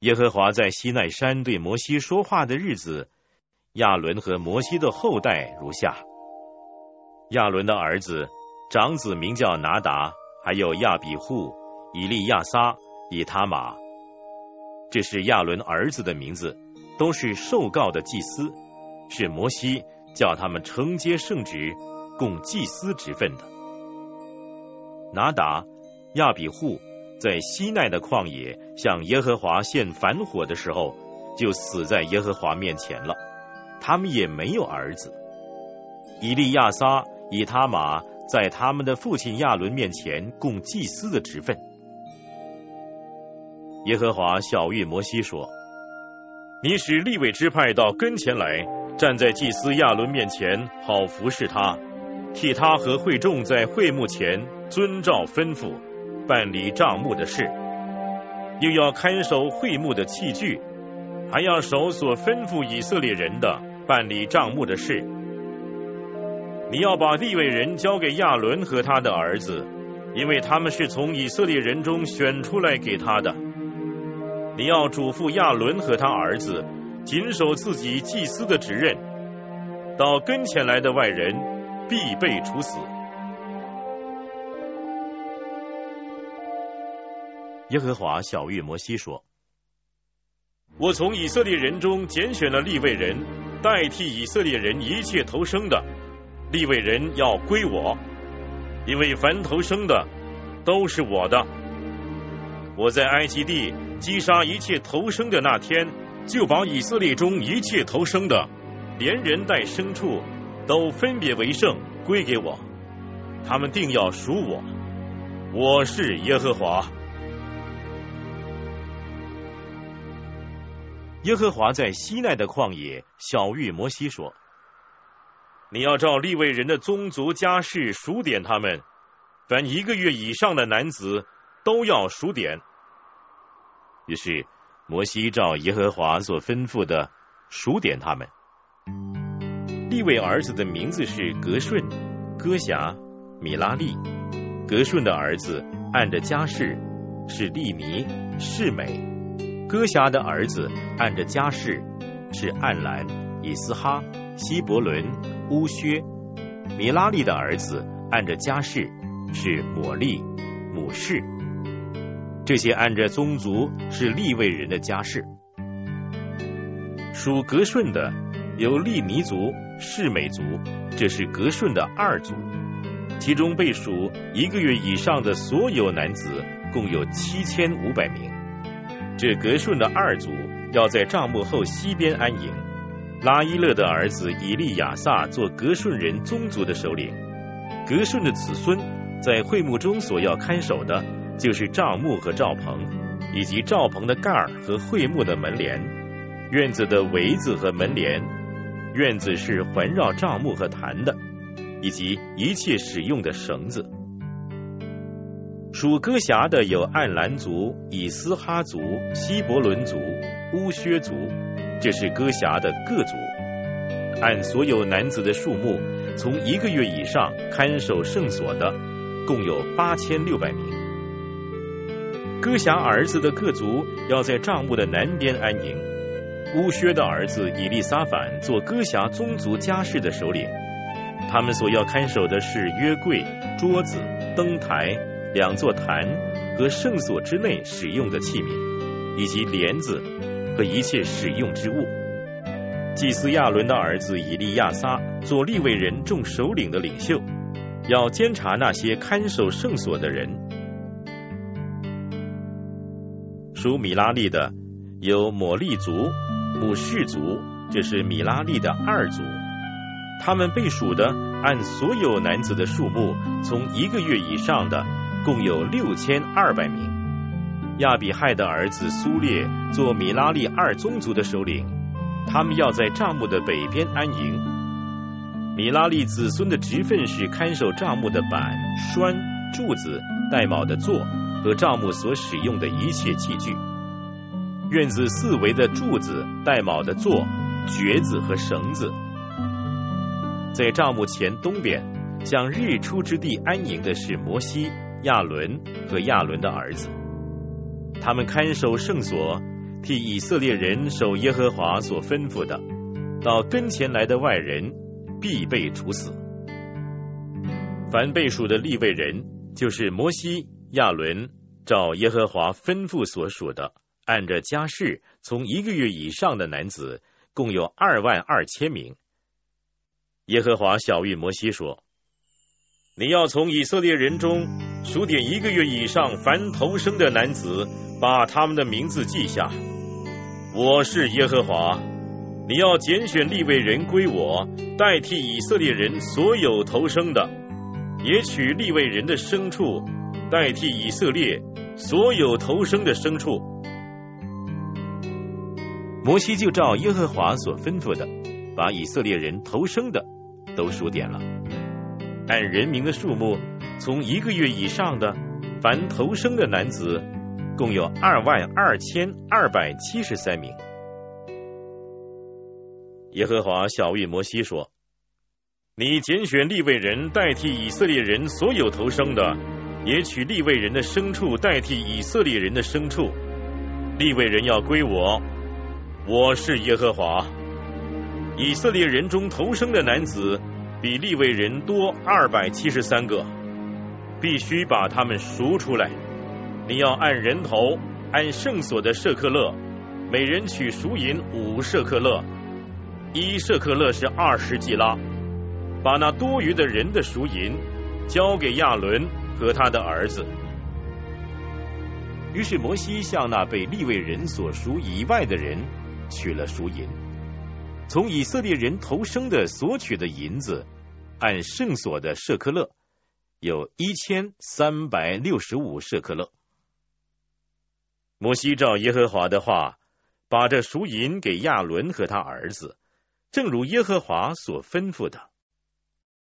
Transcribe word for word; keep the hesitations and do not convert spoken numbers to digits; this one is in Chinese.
耶和华在西奈山对摩西说话的日子，亚伦和摩西的后代如下：亚伦的儿子，长子名叫拿达，还有亚比户、以利亚撒、以他玛。这是亚伦儿子的名字，都是受膏的祭司，是摩西叫他们承接圣职，供祭司职分的。拿达、亚比户在西奈的旷野向耶和华献燔火的时候，就死在耶和华面前了，他们也没有儿子。以利亚撒、以他玛在他们的父亲亚伦面前供祭司的职分。耶和华晓谕摩西说：你使利未支派到跟前来，站在祭司亚伦面前，好服侍他，替他和会众在会幕前遵照吩咐办理帐幕的事，又要看守会幕的器具，还要守所吩咐以色列人的办理帐幕的事。你要把利未人交给亚伦和他的儿子，因为他们是从以色列人中选出来给他的。你要嘱咐亚伦和他儿子谨守自己祭司的职任，到跟前来的外人必被处死。耶和华晓谕摩西说：我从以色列人中拣选了利未人，代替以色列人一切投生的，利未人要归我，因为凡投生的都是我的。我在埃及地击杀一切投生的那天，就把以色列中一切投生的，连人带牲畜，都分别为圣归给我，他们定要属我。我是耶和华。耶和华在西奈的旷野晓谕摩西说：你要照利未人的宗族家世数点他们，凡一个月以上的男子都要数点。于是摩西照耶和华所吩咐的数点他们。利未儿子的名字是革顺、歌辖、米拉利。革顺的儿子按着家世是利弥、示美。歌辖的儿子按着家世是暗兰、以斯哈、希伯伦、乌薛。米拉利的儿子按着家世是抹利、母示。这些按着宗族是利未人的家世。属革顺的有利弥族、示美族，这是革顺的二族，其中被属一个月以上的所有男子共有七千五百名。这革顺的二族要在帐幕后西边安营。拉伊勒的儿子以利亚撒做革顺人宗族的首领。革顺的子孙在会幕中所要看守的，就是帐幕和罩棚，以及罩棚的盖儿和会幕的门帘，院子的围子和门帘，院子是环绕帐幕和坛的，以及一切使用的绳子。属歌辖的有暗兰族、以斯哈族、希伯伦族、乌薛族，这是歌辖的各族。按所有男子的数目，从一个月以上看守圣所的，共有八千六百名。歌辖儿子的各族要在帐幕的南边安营。乌薛的儿子以利撒反做歌辖宗族家世的首领。他们所要看守的是约柜、桌子、灯台、两座坛和圣所之内使用的器皿，以及帘子和一切使用之物。祭司亚伦的儿子以利亚撒做利未人众首领的领袖，要监察那些看守圣所的人。属米拉利的有抹利族、母示族，这是米拉利的二族。他们被属的按所有男子的数目，从一个月以上的共有六千二百名。亚比亥的儿子苏列做米拉利二宗族的首领，他们要在帐幕的北边安营。米拉利子孙的职分是看守帐幕的板、栓、柱子、带卯的座和帐幕所使用的一切器具。院子四围的柱子、带卯的座、橛子和绳子。在帐幕前东边，向日出之地安营的是摩西、亚伦和亚伦的儿子。他们看守圣所， 替以色列人守耶和华所吩咐的，到跟前来的外人必被处死。凡被数的利未人，就是摩西、亚伦照耶和华吩咐所属的，按着家室从一个月以上的男子，共有二万二千名。耶和华晓谕摩西说：你要从以色列人中数点一个月以上凡头生的男子，把他们的名字记下。我是耶和华，你要拣选利未人归我，代替以色列人所有头生的，也取利未人的牲畜，代替以色列所有头生的牲畜。摩西就照耶和华所吩咐的，把以色列人头生的都数点了，按人民的数目，从一个月以上的凡头生的男子，共有二万二千二百七十三名。耶和华晓谕摩西说：你拣选利未人代替以色列人所有头生的，也取利未人的牲畜代替以色列人的牲畜。利未人要归我，我是耶和华。以色列人中头生的男子比利未人多二百七十三个，必须把他们赎出来。你要按人头，按圣所的舍克勒，每人取赎银五舍克勒，一舍克勒是二十基拉。把那多余的人的赎银交给亚伦和他的儿子。于是摩西向那被利未人所赎以外的人取了赎银，从以色列人头生的所取的银子，按圣所的舍克勒有一千三百六十五舍克勒。摩西照耶和华的话，把这赎银给亚伦和他儿子，正如耶和华所吩咐的。